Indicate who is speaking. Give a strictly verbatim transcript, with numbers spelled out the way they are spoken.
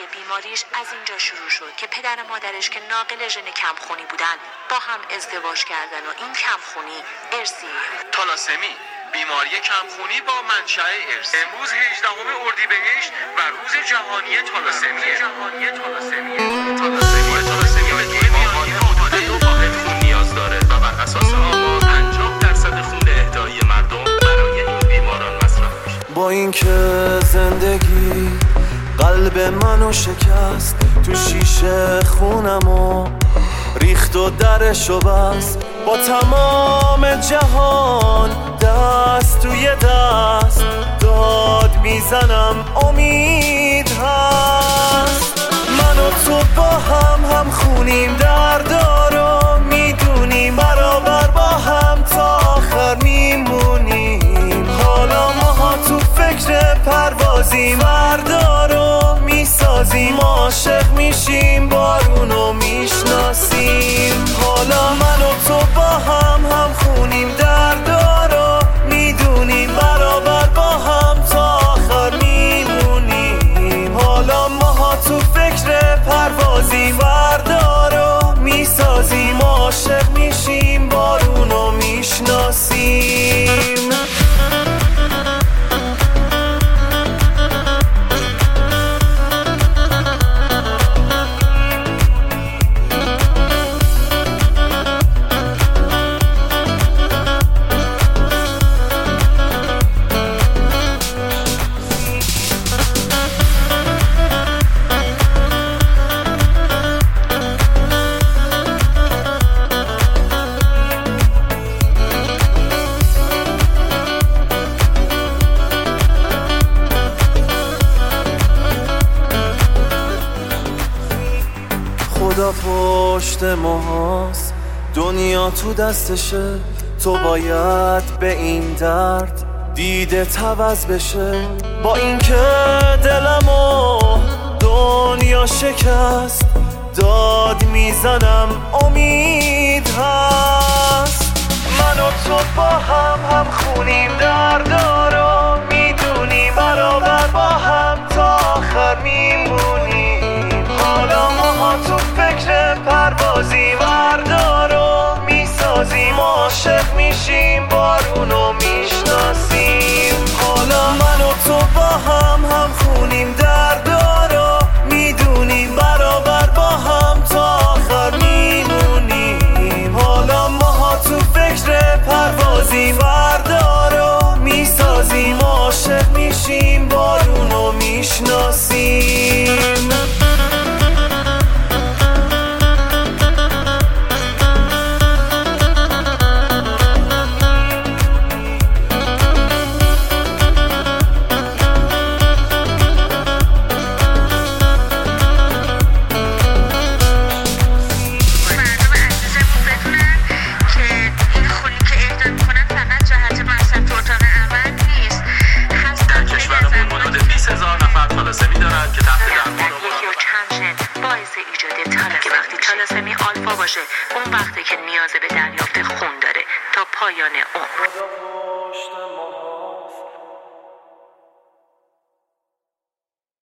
Speaker 1: بیماریش از اینجا شروع شد که پدر مادرش که ناقل ژن کمخونی بودن با هم ازدواج کردن و این کمخونی ارثیه.
Speaker 2: تالاسمی، بیماری کمخونی با منشأ ارث. امروز هجدهم اردیبهشت و روز جهانی تالاسمیه. جهانی تالاسمیه. تالاسمی تالاسمی به بیماری حدوده و واحد خون نیاز داره و بر اساس آمار پنجاه درصد خون اهدایی مردم برای این بیماران مصرف میشه.
Speaker 3: با اینکه زندگی قلب منو شکست، تو شیشه خونمو ریخت و درشو بست، با تمام جهان دست توی دست داد میزنم امید هست. من و تو با هم هم خونیم دردارو میدونیم، برابر با هم تا آخر میمونیم. حالا ماها تو فکر پروازیم، بردارو میسازیم، عاشق میشیم، بارونو میشناسیم. حالا من و تو با هم هم خونیم دردارو میدونیم، برابر با هم تا آخر میمونیم. حالا ماها تو فکر پروازیم، بردارو میسازیم، عاشق میشیم، بارونو میشناسیم. خدا پشت ماست، دنیا تو دستشه، تو باید به این درد دیده عوض بشه. با اینکه دلمو دنیا شکست، داد میزنم امید هست. من و تو با هم هم خونیم دردارو میدونیم، برابر با هم تا آخر میمونیم. حالا ماها تو فکر پروازیم، بردارو میسازیم، عاشق میشیم، بارونو میشناسیم. حالا من و تو با هم هم خونیم دردارو میدونیم، برابر با هم تا آخر میمونیم. حالا ماها تو فکر پروازیم، بردارو میسازیم، عاشق میشیم، بارونو میشناسیم.
Speaker 1: تالاسمی آلفا باشه، اون وقته که نیاز به دریافت خون داره تا پایان عمر.